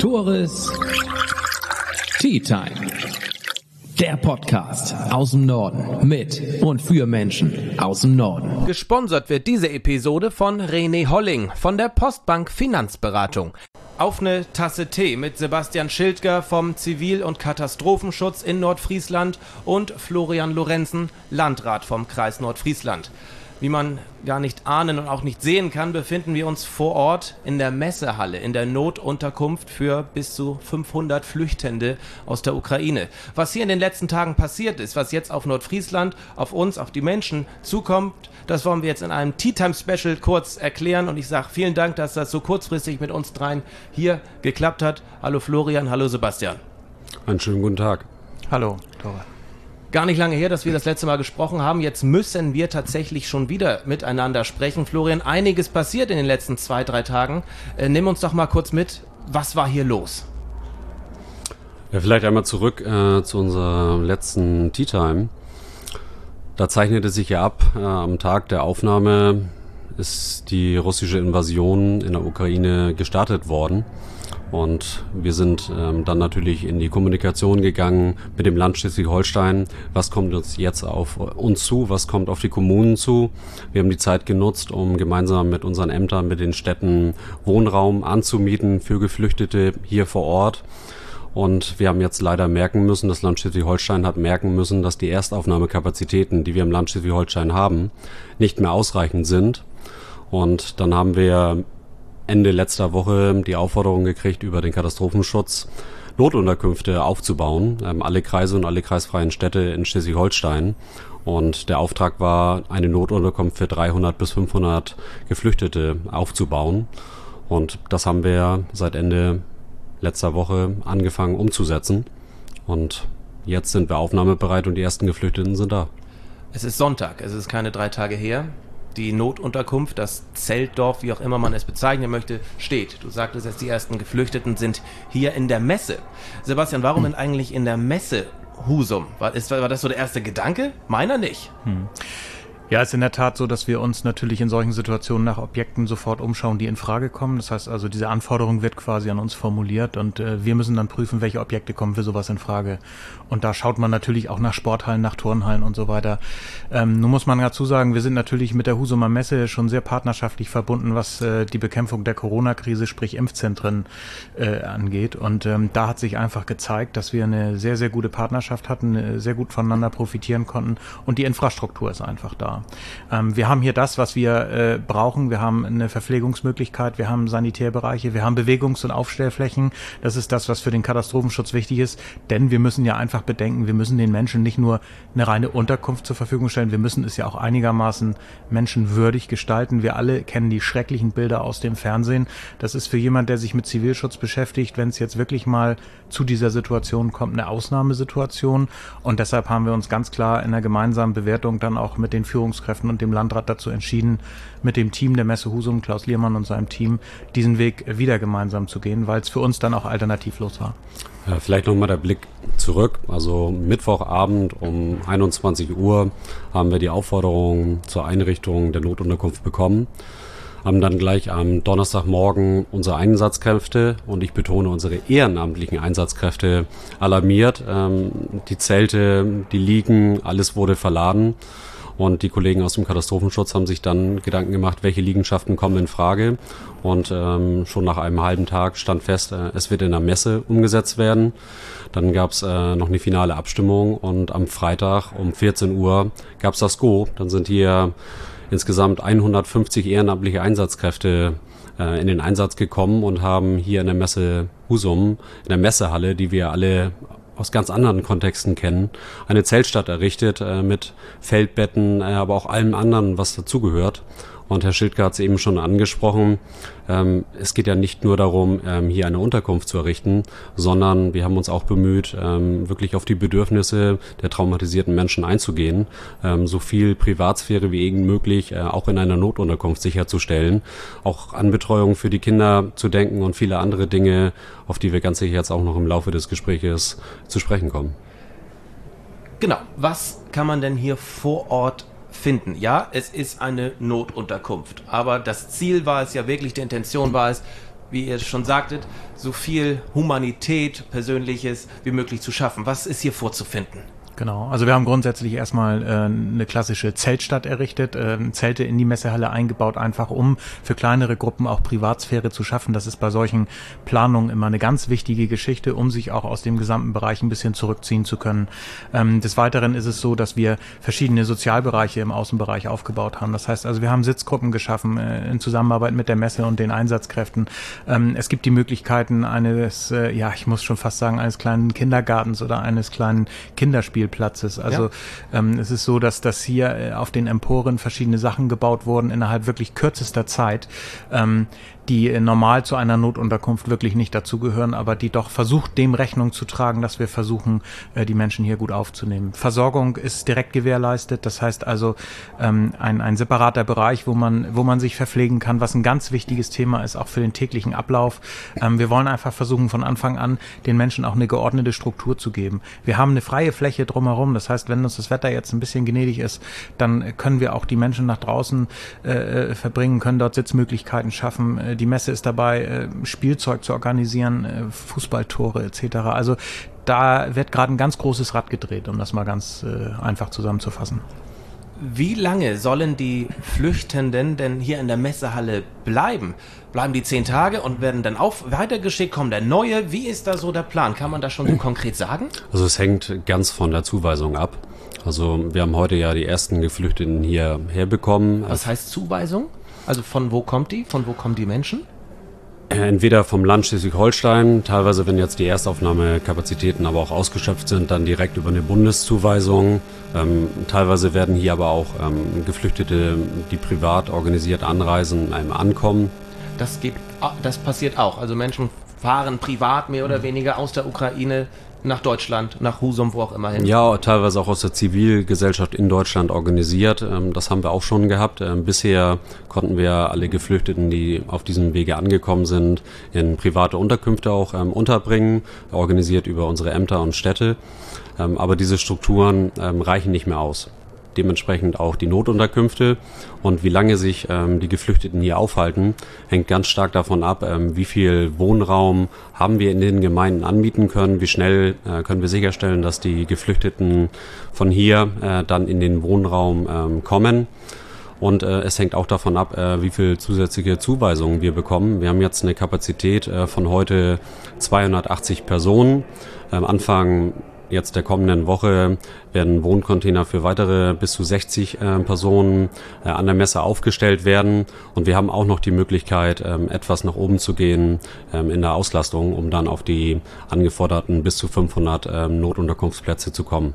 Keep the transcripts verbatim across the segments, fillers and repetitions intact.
Toris Tea Time. Der Podcast aus dem Norden mit und für Menschen aus dem Norden. Gesponsert wird diese Episode von René Holling von der Postbank Finanzberatung. Auf eine Tasse Tee mit Sebastian Schildger vom Zivil- und Katastrophenschutz in Nordfriesland und Florian Lorenzen, Landrat vom Kreis Nordfriesland. Wie man gar nicht ahnen und auch nicht sehen kann, befinden wir uns vor Ort in der Messehalle, in der Notunterkunft für bis zu fünfhundert Flüchtende aus der Ukraine. Was hier in den letzten Tagen passiert ist, was jetzt auf Nordfriesland, auf uns, auf die Menschen zukommt, das wollen wir jetzt in einem Tea Time Special kurz erklären. Und ich sage vielen Dank, dass das so kurzfristig mit uns dreien hier geklappt hat. Hallo Florian, hallo Sebastian. Einen schönen guten Tag. Hallo, Tore. Gar nicht lange her, dass wir das letzte Mal gesprochen haben. Jetzt müssen wir tatsächlich schon wieder miteinander sprechen. Florian, einiges passiert in den letzten zwei, drei Tagen. Äh, nimm uns doch mal kurz mit. Was war hier los? Ja, vielleicht einmal zurück äh, zu unserer letzten Tea Time. Da zeichnete sich ja ab, äh, am Tag der Aufnahme ist die russische Invasion in der Ukraine gestartet worden. Und wir sind ähm, dann natürlich in die Kommunikation gegangen mit dem Land Schleswig-Holstein. Was kommt uns jetzt auf uns zu? Was kommt auf die Kommunen zu? Wir haben die Zeit genutzt, um gemeinsam mit unseren Ämtern, mit den Städten Wohnraum anzumieten für Geflüchtete hier vor Ort. Und wir haben jetzt leider merken müssen, das Land Schleswig-Holstein hat merken müssen, dass die Erstaufnahmekapazitäten, die wir im Land Schleswig-Holstein haben, nicht mehr ausreichend sind. Und dann haben wir Ende letzter Woche die Aufforderung gekriegt, über den Katastrophenschutz Notunterkünfte aufzubauen, ähm, alle Kreise und alle kreisfreien Städte in Schleswig-Holstein. Und der Auftrag war, eine Notunterkunft für dreihundert bis fünfhundert Geflüchtete aufzubauen. Und das haben wir seit Ende letzter Woche angefangen umzusetzen. Und jetzt sind wir aufnahmebereit und die ersten Geflüchteten sind da. Es ist Sonntag, es ist keine drei Tage her. Die Notunterkunft, das Zeltdorf, wie auch immer man es bezeichnen möchte, steht. Du sagtest jetzt, die ersten Geflüchteten sind hier in der Messe. Sebastian, warum denn eigentlich in der Messe Husum? War, ist, war das so der erste Gedanke? Meiner nicht. Hm. Ja, es ist in der Tat so, dass wir uns natürlich in solchen Situationen nach Objekten sofort umschauen, die in Frage kommen. Das heißt also, diese Anforderung wird quasi an uns formuliert und äh, wir müssen dann prüfen, welche Objekte kommen für sowas in Frage. Und da schaut man natürlich auch nach Sporthallen, nach Turnhallen und so weiter. Ähm, nun muss man dazu sagen, wir sind natürlich mit der Husumer Messe schon sehr partnerschaftlich verbunden, was äh, die Bekämpfung der Corona-Krise, sprich Impfzentren, äh, angeht. Und ähm, da hat sich einfach gezeigt, dass wir eine sehr, sehr gute Partnerschaft hatten, äh, sehr gut voneinander profitieren konnten und die Infrastruktur ist einfach da. Ähm, wir haben hier das, was wir äh, brauchen. Wir haben eine Verpflegungsmöglichkeit, wir haben Sanitärbereiche, wir haben Bewegungs- und Aufstellflächen. Das ist das, was für den Katastrophenschutz wichtig ist, denn wir müssen ja einfach bedenken, wir müssen den Menschen nicht nur eine reine Unterkunft zur Verfügung stellen, wir müssen es ja auch einigermaßen menschenwürdig gestalten. Wir alle kennen die schrecklichen Bilder aus dem Fernsehen. Das ist für jemand, der sich mit Zivilschutz beschäftigt, wenn es jetzt wirklich mal zu dieser Situation kommt, eine Ausnahmesituation. Und deshalb haben wir uns ganz klar in einer gemeinsamen Bewertung dann auch mit den Führungskräften und dem Landrat dazu entschieden, mit dem Team der Messe Husum, Klaus Liermann und seinem Team, diesen Weg wieder gemeinsam zu gehen, weil es für uns dann auch alternativlos war. Ja, vielleicht nochmal der Blick zurück. Also Mittwochabend um einundzwanzig Uhr haben wir die Aufforderung zur Einrichtung der Notunterkunft bekommen. Haben dann gleich am Donnerstagmorgen unsere Einsatzkräfte und ich betone unsere ehrenamtlichen Einsatzkräfte alarmiert. Ähm, die Zelte, die liegen, alles wurde verladen. Und die Kollegen aus dem Katastrophenschutz haben sich dann Gedanken gemacht, welche Liegenschaften kommen in Frage. Und ähm, schon nach einem halben Tag stand fest, äh, es wird in der Messe umgesetzt werden. Dann gab es äh, noch eine finale Abstimmung und am Freitag um vierzehn Uhr gab es das Go. Dann sind hier insgesamt hundertfünfzig ehrenamtliche Einsatzkräfte äh, in den Einsatz gekommen und haben hier in der Messe Husum, in der Messehalle, die wir alle aus ganz anderen Kontexten kennen, eine Zeltstadt errichtet äh, mit Feldbetten, äh, aber auch allem anderen, was dazugehört. Und Herr Schildger hat es eben schon angesprochen, ähm, es geht ja nicht nur darum, ähm, hier eine Unterkunft zu errichten, sondern wir haben uns auch bemüht, ähm, wirklich auf die Bedürfnisse der traumatisierten Menschen einzugehen, ähm, so viel Privatsphäre wie irgend möglich äh, auch in einer Notunterkunft sicherzustellen, auch an Betreuung für die Kinder zu denken und viele andere Dinge, auf die wir ganz sicher jetzt auch noch im Laufe des Gespräches zu sprechen kommen. Genau, was kann man denn hier vor Ort finden? Ja, es ist eine Notunterkunft, aber das Ziel war es ja wirklich, die Intention war es, wie ihr schon sagtet, so viel Humanität, Persönliches wie möglich zu schaffen. Was ist hier vorzufinden? Genau, also wir haben grundsätzlich erstmal äh, eine klassische Zeltstadt errichtet, äh, Zelte in die Messehalle eingebaut, einfach um für kleinere Gruppen auch Privatsphäre zu schaffen. Das ist bei solchen Planungen immer eine ganz wichtige Geschichte, um sich auch aus dem gesamten Bereich ein bisschen zurückziehen zu können. Ähm, des Weiteren ist es so, dass wir verschiedene Sozialbereiche im Außenbereich aufgebaut haben. Das heißt also, wir haben Sitzgruppen geschaffen äh, in Zusammenarbeit mit der Messe und den Einsatzkräften. Ähm, es gibt die Möglichkeiten eines, äh, ja, ich muss schon fast sagen, eines kleinen Kindergartens oder eines kleinen Kinderspiels Platzes. Also ja. ähm, es ist so, dass, dass hier äh, auf den Emporen verschiedene Sachen gebaut wurden innerhalb wirklich kürzester Zeit, ähm, die äh, normal zu einer Notunterkunft wirklich nicht dazugehören, aber die doch versucht, dem Rechnung zu tragen, dass wir versuchen, äh, die Menschen hier gut aufzunehmen. Versorgung ist direkt gewährleistet, das heißt also ähm, ein, ein separater Bereich, wo man, wo man sich verpflegen kann, was ein ganz wichtiges Thema ist, auch für den täglichen Ablauf. Ähm, wir wollen einfach versuchen, von Anfang an den Menschen auch eine geordnete Struktur zu geben. Wir haben eine freie Fläche drumherum, das heißt, wenn uns das Wetter jetzt ein bisschen gnädig ist, dann können wir auch die Menschen nach draußen äh, verbringen, können dort Sitzmöglichkeiten schaffen. Äh, die Messe ist dabei, äh, Spielzeug zu organisieren, äh, Fußballtore et cetera. Also da wird gerade ein ganz großes Rad gedreht, um das mal ganz äh, einfach zusammenzufassen. Wie lange sollen die Flüchtenden denn hier in der Messehalle bleiben? Bleiben die zehn Tage und werden dann auch weitergeschickt? Kommt der neue? Wie ist da so der Plan? Kann man das schon so konkret sagen? Also es hängt ganz von der Zuweisung ab. Also wir haben heute ja die ersten Geflüchteten hier herbekommen. Was heißt Zuweisung? Also von wo kommt die? Von wo kommen die Menschen? Entweder vom Land Schleswig-Holstein, teilweise, wenn jetzt die Erstaufnahmekapazitäten aber auch ausgeschöpft sind, dann direkt über eine Bundeszuweisung. Ähm, teilweise werden hier aber auch ähm, Geflüchtete, die privat organisiert anreisen, ähm, ankommen. Das geht, das passiert auch. Also Menschen fahren privat mehr oder weniger aus der Ukraine nach Deutschland, nach Husum, wo auch immer hin. Ja, teilweise auch aus der Zivilgesellschaft in Deutschland organisiert. Das haben wir auch schon gehabt. Bisher konnten wir alle Geflüchteten, die auf diesem Wege angekommen sind, in private Unterkünfte auch unterbringen, organisiert über unsere Ämter und Städte. Aber diese Strukturen reichen nicht mehr aus. Dementsprechend auch die Notunterkünfte. Und wie lange sich ähm, die Geflüchteten hier aufhalten, hängt ganz stark davon ab, ähm, wie viel Wohnraum haben wir in den Gemeinden anbieten können, wie schnell äh, können wir sicherstellen, dass die Geflüchteten von hier äh, dann in den Wohnraum ähm, kommen. Und äh, es hängt auch davon ab, äh, wie viel zusätzliche Zuweisungen wir bekommen. Wir haben jetzt eine Kapazität äh, von heute zweihundertachtzig Personen. Am Anfang jetzt der kommenden Woche werden Wohncontainer für weitere bis zu sechzig äh, Personen äh, an der Messe aufgestellt werden. Und wir haben auch noch die Möglichkeit, ähm, etwas nach oben zu gehen ähm, in der Auslastung, um dann auf die angeforderten bis zu fünfhundert ähm, Notunterkunftsplätze zu kommen.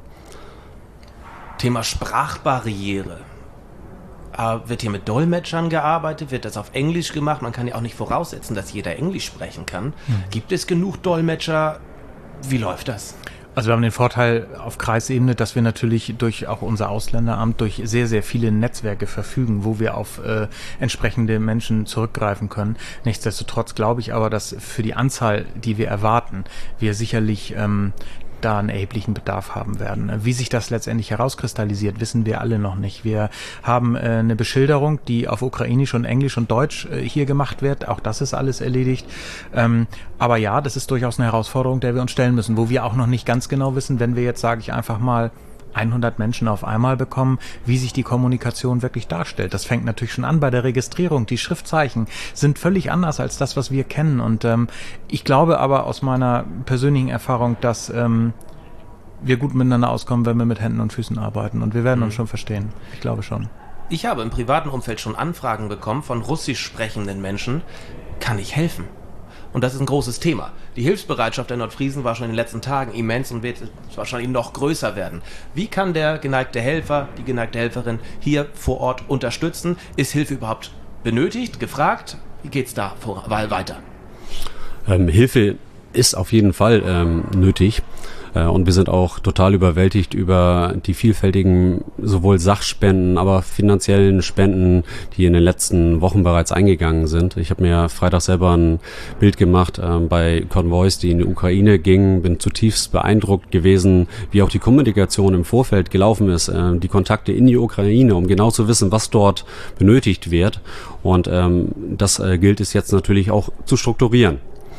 Thema Sprachbarriere. Äh, wird hier mit Dolmetschern gearbeitet? Wird das auf Englisch gemacht? Man kann ja auch nicht voraussetzen, dass jeder Englisch sprechen kann. Mhm. Gibt es genug Dolmetscher? Wie läuft das? Also wir haben den Vorteil auf Kreisebene, dass wir natürlich durch auch unser Ausländeramt durch sehr, sehr viele Netzwerke verfügen, wo wir auf äh, entsprechende Menschen zurückgreifen können. Nichtsdestotrotz glaube ich aber, dass für die Anzahl, die wir erwarten, wir sicherlich ähm, da einen erheblichen Bedarf haben werden. Wie sich das letztendlich herauskristallisiert, wissen wir alle noch nicht. Wir haben äh, eine Beschilderung, die auf Ukrainisch und Englisch und Deutsch äh, hier gemacht wird. Auch das ist alles erledigt. Ähm, aber ja, das ist durchaus eine Herausforderung, der wir uns stellen müssen, wo wir auch noch nicht ganz genau wissen, wenn wir jetzt, sage ich einfach mal, hundert Menschen auf einmal bekommen, wie sich die Kommunikation wirklich darstellt. Das fängt natürlich schon an bei der Registrierung. Die Schriftzeichen sind völlig anders als das, was wir kennen. Und ähm, ich glaube aber aus meiner persönlichen Erfahrung, dass ähm, wir gut miteinander auskommen, wenn wir mit Händen und Füßen arbeiten. Und wir werden mhm. uns schon verstehen. Ich glaube schon. Ich habe im privaten Umfeld schon Anfragen bekommen von russisch sprechenden Menschen. Kann ich helfen? Und das ist ein großes Thema. Die Hilfsbereitschaft der Nordfriesen war schon in den letzten Tagen immens und wird wahrscheinlich noch größer werden. Wie kann der geneigte Helfer, die geneigte Helferin hier vor Ort unterstützen? Ist Hilfe überhaupt benötigt, gefragt? Wie geht's da vor, weiter? Ähm, Hilfe ist auf jeden Fall ähm, nötig. Und wir sind auch total überwältigt über die vielfältigen sowohl Sachspenden, aber finanziellen Spenden, die in den letzten Wochen bereits eingegangen sind. Ich habe mir Freitag selber ein Bild gemacht äh, bei Konvois, die in die Ukraine gingen. Bin zutiefst beeindruckt gewesen, wie auch die Kommunikation im Vorfeld gelaufen ist. Äh, die Kontakte in die Ukraine, um genau zu wissen, was dort benötigt wird. Und ähm, das äh, gilt es jetzt natürlich auch zu strukturieren.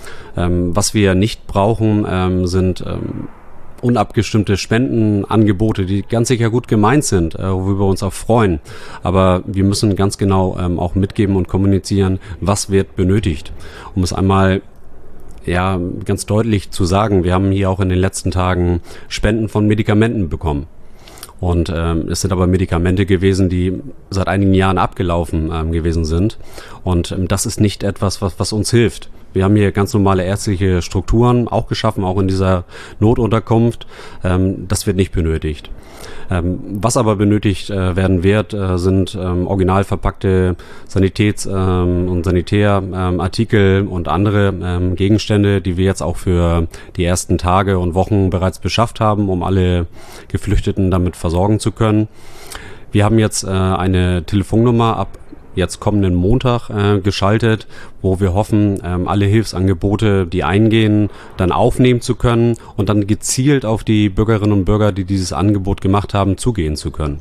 Ähm, was wir nicht brauchen, ähm, sind ähm, unabgestimmte Spendenangebote, die ganz sicher gut gemeint sind, äh, worüber wir uns auch freuen. Aber wir müssen ganz genau ähm, auch mitgeben und kommunizieren, was wird benötigt. Um es einmal ja ganz deutlich zu sagen, wir haben hier auch in den letzten Tagen Spenden von Medikamenten bekommen. Und ähm, es sind aber Medikamente gewesen, die seit einigen Jahren abgelaufen ähm, gewesen sind. Und ähm, das ist nicht etwas, was, was uns hilft. Wir haben hier ganz normale ärztliche Strukturen auch geschaffen, auch in dieser Notunterkunft. Ähm, das wird nicht benötigt. Ähm, was aber benötigt äh, werden wird, äh, sind ähm, original verpackte Sanitäts- ähm, und Sanitärartikel ähm, und andere ähm, Gegenstände, die wir jetzt auch für die ersten Tage und Wochen bereits beschafft haben, um alle Geflüchteten damit versorgen zu können. Wir haben jetzt äh, eine Telefonnummer ab jetzt kommenden Montag äh, geschaltet, wo wir hoffen, ähm, alle Hilfsangebote, die eingehen, dann aufnehmen zu können und dann gezielt auf die Bürgerinnen und Bürger, die dieses Angebot gemacht haben, zugehen zu können.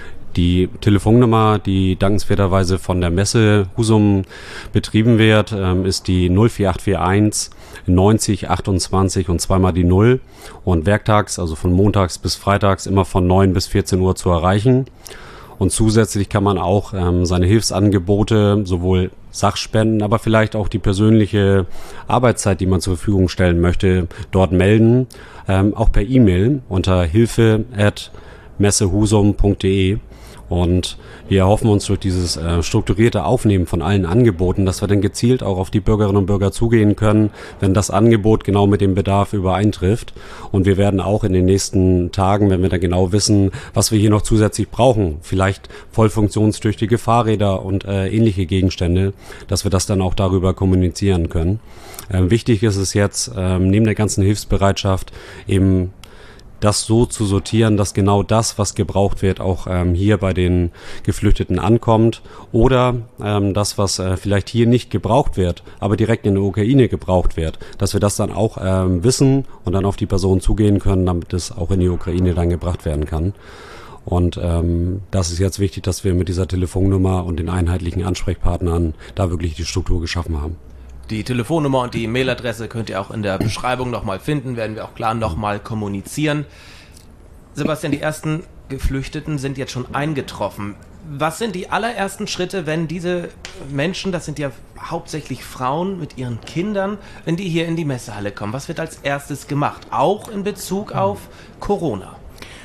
Die Telefonnummer, die dankenswerterweise von der Messe Husum betrieben wird, ähm, ist die null vier acht vier eins neunzig achtundzwanzig und zweimal die null und werktags, also von montags bis freitags, immer von neun bis vierzehn Uhr zu erreichen. Und zusätzlich kann man auch ähm, seine Hilfsangebote, sowohl Sachspenden, aber vielleicht auch die persönliche Arbeitszeit, die man zur Verfügung stellen möchte, dort melden. Ähm, auch per E-Mail unter hilfe at messehusum punkt de. Und wir erhoffen uns durch dieses äh, strukturierte Aufnehmen von allen Angeboten, dass wir dann gezielt auch auf die Bürgerinnen und Bürger zugehen können, wenn das Angebot genau mit dem Bedarf übereintrifft. Und wir werden auch in den nächsten Tagen, wenn wir dann genau wissen, was wir hier noch zusätzlich brauchen, vielleicht voll funktionstüchtige Fahrräder und äh, ähnliche Gegenstände, dass wir das dann auch darüber kommunizieren können. Ähm, wichtig ist es jetzt, ähm, neben der ganzen Hilfsbereitschaft eben das so zu sortieren, dass genau das, was gebraucht wird, auch ähm, hier bei den Geflüchteten ankommt oder ähm, das, was äh, vielleicht hier nicht gebraucht wird, aber direkt in der Ukraine gebraucht wird, dass wir das dann auch ähm, wissen und dann auf die Person zugehen können, damit es auch in die Ukraine dann gebracht werden kann. Und ähm, das ist jetzt wichtig, dass wir mit dieser Telefonnummer und den einheitlichen Ansprechpartnern da wirklich die Struktur geschaffen haben. Die Telefonnummer und die Mailadresse könnt ihr auch in der Beschreibung nochmal finden, werden wir auch klar nochmal kommunizieren. Sebastian, die ersten Geflüchteten sind jetzt schon eingetroffen. Was sind die allerersten Schritte, wenn diese Menschen, das sind ja hauptsächlich Frauen mit ihren Kindern, wenn die hier in die Messehalle kommen? Was wird als erstes gemacht, auch in Bezug auf Corona?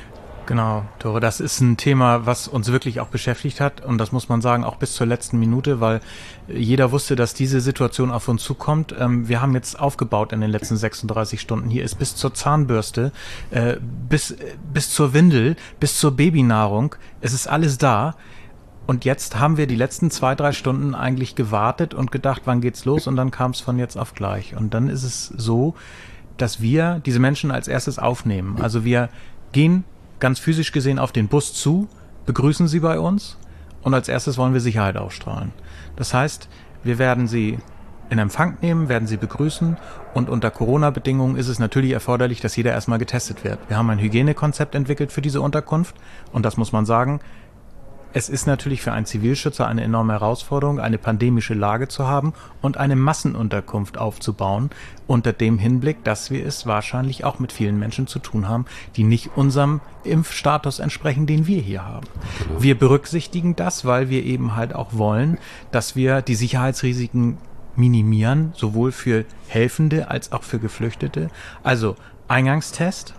Genau, Tore, das ist ein Thema, was uns wirklich auch beschäftigt hat und das muss man sagen, auch bis zur letzten Minute, weil jeder wusste, dass diese Situation auf uns zukommt. Ähm, wir haben jetzt aufgebaut in den letzten sechsunddreißig Stunden. Hier ist bis zur Zahnbürste, äh, bis, bis zur Windel, bis zur Babynahrung, es ist alles da. Und jetzt haben wir die letzten zwei, drei Stunden eigentlich gewartet und gedacht, wann geht's los? Und dann kam es von jetzt auf gleich. Und dann ist es so, dass wir diese Menschen als erstes aufnehmen. Also wir gehen ganz physisch gesehen auf den Bus zu, begrüßen sie bei uns und als erstes wollen wir Sicherheit ausstrahlen. Das heißt, wir werden sie in Empfang nehmen, werden sie begrüßen und unter Corona-Bedingungen ist es natürlich erforderlich, dass jeder erstmal getestet wird. Wir haben ein Hygienekonzept entwickelt für diese Unterkunft und das muss man sagen, es ist natürlich für einen Zivilschützer eine enorme Herausforderung, eine pandemische Lage zu haben und eine Massenunterkunft aufzubauen, unter dem Hinblick, dass wir es wahrscheinlich auch mit vielen Menschen zu tun haben, die nicht unserem Impfstatus entsprechen, den wir hier haben. Wir berücksichtigen das, weil wir eben halt auch wollen, dass wir die Sicherheitsrisiken minimieren, sowohl für Helfende als auch für Geflüchtete. Also Eingangstest.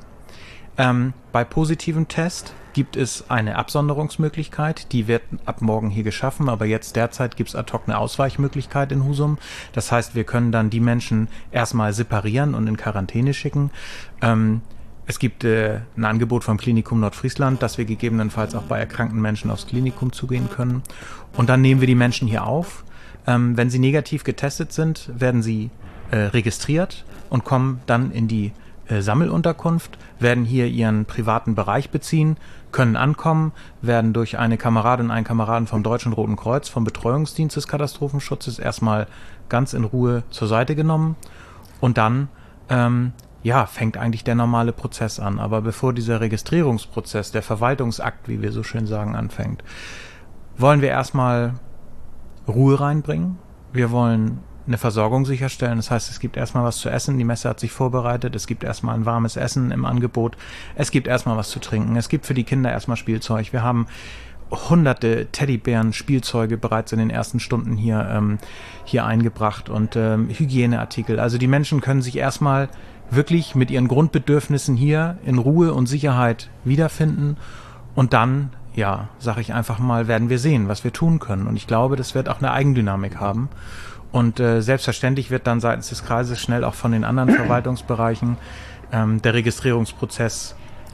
Ähm, bei positivem Test gibt es eine Absonderungsmöglichkeit, die wird ab morgen hier geschaffen, aber jetzt derzeit gibt es ad hoc eine Ausweichmöglichkeit in Husum. Das heißt, wir können dann die Menschen erstmal separieren und in Quarantäne schicken. Ähm, es gibt äh, ein Angebot vom Klinikum Nordfriesland, dass wir gegebenenfalls auch bei erkrankten Menschen aufs Klinikum zugehen können. Und dann nehmen wir die Menschen hier auf. Ähm, wenn sie negativ getestet sind, werden sie äh, registriert und kommen dann in die äh, Sammelunterkunft, werden hier ihren privaten Bereich beziehen, können ankommen, werden durch eine Kameradin und einen Kameraden vom Deutschen Roten Kreuz, vom Betreuungsdienst des Katastrophenschutzes erstmal ganz in Ruhe zur Seite genommen und dann ähm, ja, fängt eigentlich der normale Prozess an. Aber bevor dieser Registrierungsprozess, der Verwaltungsakt, wie wir so schön sagen, anfängt, wollen wir erstmal Ruhe reinbringen. Wir wollen eine Versorgung sicherstellen. Das heißt, es gibt erstmal was zu essen. Die Messe hat sich vorbereitet. Es gibt erstmal ein warmes Essen im Angebot. Es gibt erstmal was zu trinken. Es gibt für die Kinder erstmal Spielzeug. Wir haben hunderte Teddybären, Spielzeuge bereits in den ersten Stunden hier, ähm, hier eingebracht und ähm, Hygieneartikel. Also die Menschen können sich erstmal wirklich mit ihren Grundbedürfnissen hier in Ruhe und Sicherheit wiederfinden und dann, ja, sage ich einfach mal, werden wir sehen, was wir tun können. Und ich glaube, das wird auch eine Eigendynamik haben. Und äh, selbstverständlich wird dann seitens des Kreises schnell auch von den anderen Verwaltungsbereichen ähm, der Registrierungsprozess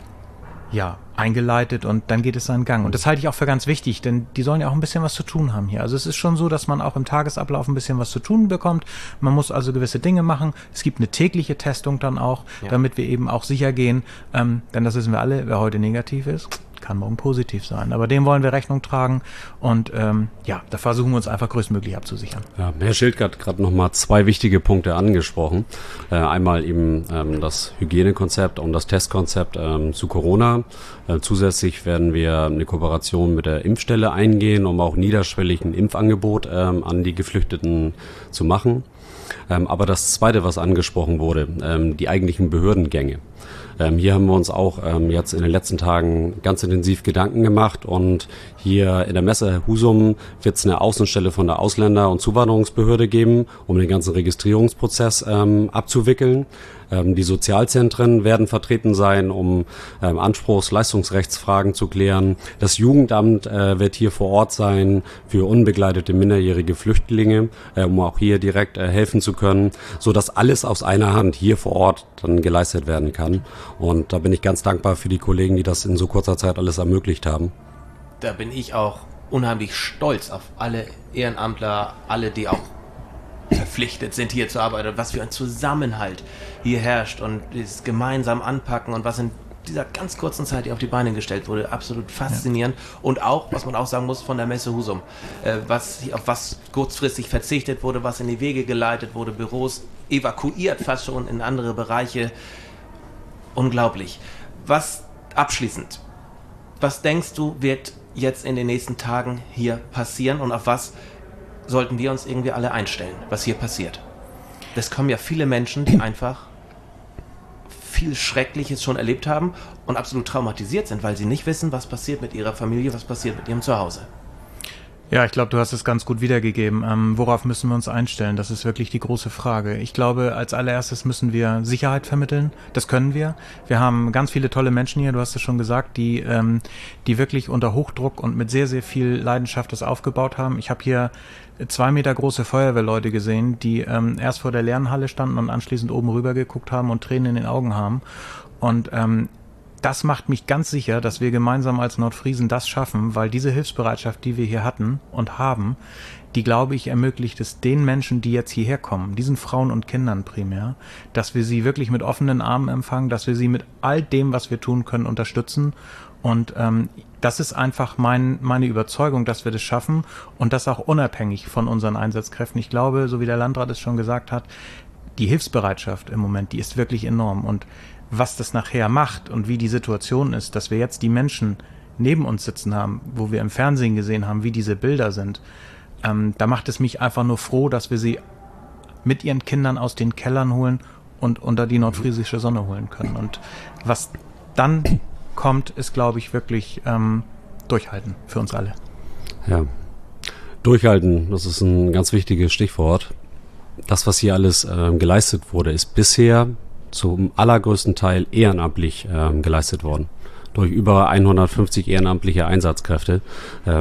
ja, eingeleitet und dann geht es seinen Gang. Und das halte ich auch für ganz wichtig, denn die sollen ja auch ein bisschen was zu tun haben hier. Also es ist schon so, dass man auch im Tagesablauf ein bisschen was zu tun bekommt. Man muss also gewisse Dinge machen. Es gibt eine tägliche Testung dann auch, ja, damit wir eben auch sicher gehen. Ähm, denn das wissen wir alle, wer heute negativ ist, kann morgen positiv sein. Aber dem wollen wir Rechnung tragen und ähm, ja, da versuchen wir uns einfach größtmöglich abzusichern. Ja, Herr Schildke hat gerade nochmal zwei wichtige Punkte angesprochen. Äh, einmal eben ähm, das Hygienekonzept und das Testkonzept ähm, zu Corona. Äh, zusätzlich werden wir eine Kooperation mit der Impfstelle eingehen, um auch niederschwellig ein Impfangebot ähm, an die Geflüchteten zu machen. Ähm, aber das Zweite, was angesprochen wurde, ähm, die eigentlichen Behördengänge. Ähm, hier haben wir uns auch ähm, jetzt in den letzten Tagen ganz intensiv Gedanken gemacht und hier in der Messe Husum wird es eine Außenstelle von der Ausländer- und Zuwanderungsbehörde geben, um den ganzen Registrierungsprozess ähm, abzuwickeln. Ähm, die Sozialzentren werden vertreten sein, um ähm, Anspruchs-, Leistungsrechtsfragen zu klären. Das Jugendamt äh, wird hier vor Ort sein für unbegleitete minderjährige Flüchtlinge, äh, um auch hier direkt äh, helfen zu können, sodass alles aus einer Hand hier vor Ort dann geleistet werden kann. Und da bin ich ganz dankbar für die Kollegen, die das in so kurzer Zeit alles ermöglicht haben. Da bin ich auch unheimlich stolz auf alle Ehrenamtler, alle, die auch verpflichtet sind, hier zu arbeiten, was für ein Zusammenhalt hier herrscht und dieses gemeinsam Anpacken und was in dieser ganz kurzen Zeit, die auf die Beine gestellt wurde, absolut faszinierend. Ja. Und auch, was man auch sagen muss, von der Messe Husum, äh, was, auf was kurzfristig verzichtet wurde, was in die Wege geleitet wurde, Büros evakuiert fast schon in andere Bereiche. Unglaublich. Was abschließend, was denkst du, wird jetzt in den nächsten Tagen hier passieren und auf was sollten wir uns irgendwie alle einstellen, was hier passiert? Es kommen ja viele Menschen, die einfach viel Schreckliches schon erlebt haben und absolut traumatisiert sind, weil sie nicht wissen, was passiert mit ihrer Familie, was passiert mit ihrem Zuhause. Ja, ich glaube, du hast es ganz gut wiedergegeben. Ähm, worauf müssen wir uns einstellen? Das ist wirklich die große Frage. Ich glaube, als allererstes müssen wir Sicherheit vermitteln. Das können wir. Wir haben ganz viele tolle Menschen hier, du hast es schon gesagt, die, ähm, die wirklich unter Hochdruck und mit sehr, sehr viel Leidenschaft das aufgebaut haben. Ich habe hier zwei Meter große Feuerwehrleute gesehen, die ähm, erst vor der leeren Halle standen und anschließend oben rüber geguckt haben und Tränen in den Augen haben. Und ähm, das macht mich ganz sicher, dass wir gemeinsam als Nordfriesen das schaffen, weil diese Hilfsbereitschaft, die wir hier hatten und haben, die, glaube ich, ermöglicht es den Menschen, die jetzt hierher kommen, diesen Frauen und Kindern primär, dass wir sie wirklich mit offenen Armen empfangen, dass wir sie mit all dem, was wir tun können, unterstützen. Und ähm, das ist einfach mein, meine Überzeugung, dass wir das schaffen und das auch unabhängig von unseren Einsatzkräften. Ich glaube, so wie der Landrat es schon gesagt hat, die Hilfsbereitschaft im Moment, die ist wirklich enorm. Und was das nachher macht und wie die Situation ist, dass wir jetzt die Menschen neben uns sitzen haben, wo wir im Fernsehen gesehen haben, wie diese Bilder sind, ähm, da macht es mich einfach nur froh, dass wir sie mit ihren Kindern aus den Kellern holen und unter die nordfriesische Sonne holen können. Und was dann kommt, ist, glaube ich, wirklich ähm, durchhalten für uns alle. Ja, durchhalten, das ist ein ganz wichtiges Stichwort. Das, was hier alles ähm, geleistet wurde, ist bisher zum allergrößten Teil ehrenamtlich ähm, geleistet worden. Durch über hundertfünfzig ehrenamtliche Einsatzkräfte. Ähm,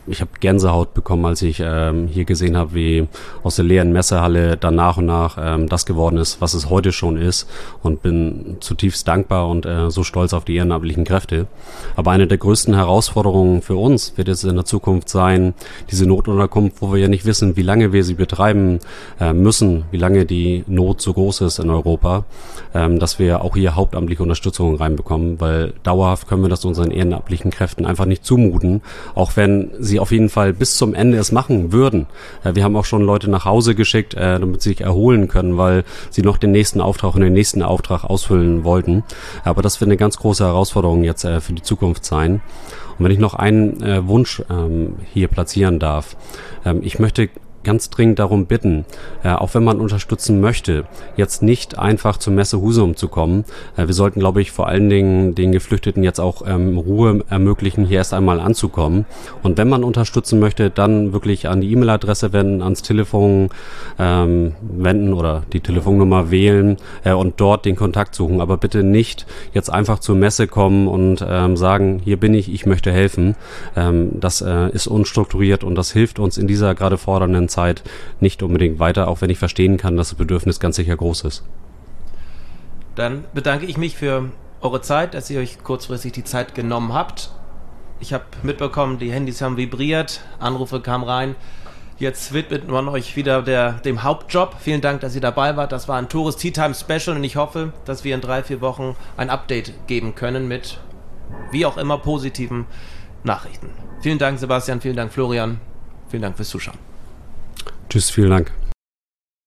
ich habe Gänsehaut bekommen, als ich ähm, hier gesehen habe, wie aus der leeren Messehalle dann nach und nach ähm, das geworden ist, was es heute schon ist, und bin zutiefst dankbar und äh, so stolz auf die ehrenamtlichen Kräfte. Aber eine der größten Herausforderungen für uns wird es in der Zukunft sein, diese Notunterkunft, wo wir ja nicht wissen, wie lange wir sie betreiben äh, müssen, wie lange die Not so groß ist in Europa, ähm, dass wir auch hier hauptamtliche Unterstützung reinbekommen, weil dauerhaft können wir das unseren ehrenamtlichen Kräften einfach nicht zumuten, auch wenn sie auf jeden Fall bis zum Ende es machen würden. Äh, wir haben auch schon Leute nach Hause geschickt, äh, damit sie sich erholen können, weil sie noch den nächsten Auftrag und den nächsten Auftrag ausfüllen wollten. Aber das wird eine ganz große Herausforderung jetzt äh, für die Zukunft sein. Und wenn ich noch einen äh, Wunsch ähm, hier platzieren darf, ähm, ich möchte ganz dringend darum bitten, äh, auch wenn man unterstützen möchte, jetzt nicht einfach zur Messe Husum zu kommen. Äh, wir sollten, glaube ich, vor allen Dingen den Geflüchteten jetzt auch ähm, Ruhe ermöglichen, hier erst einmal anzukommen. Und wenn man unterstützen möchte, dann wirklich an die E-Mail-Adresse wenden, ans Telefon ähm, wenden oder die Telefonnummer wählen äh, und dort den Kontakt suchen. Aber bitte nicht jetzt einfach zur Messe kommen und ähm, sagen, hier bin ich, ich möchte helfen. Ähm, das äh, ist unstrukturiert und das hilft uns in dieser gerade fordernden Zeit nicht unbedingt weiter, auch wenn ich verstehen kann, dass das Bedürfnis ganz sicher groß ist. Dann bedanke ich mich für eure Zeit, dass ihr euch kurzfristig die Zeit genommen habt. Ich habe mitbekommen, die Handys haben vibriert, Anrufe kamen rein. Jetzt widmet man euch wieder der, dem Hauptjob. Vielen Dank, dass ihr dabei wart. Das war ein Tourist Tea Time Special und ich hoffe, dass wir in drei, vier Wochen ein Update geben können mit, wie auch immer, positiven Nachrichten. Vielen Dank, Sebastian. Vielen Dank, Florian. Vielen Dank fürs Zuschauen. Tschüss, vielen Dank.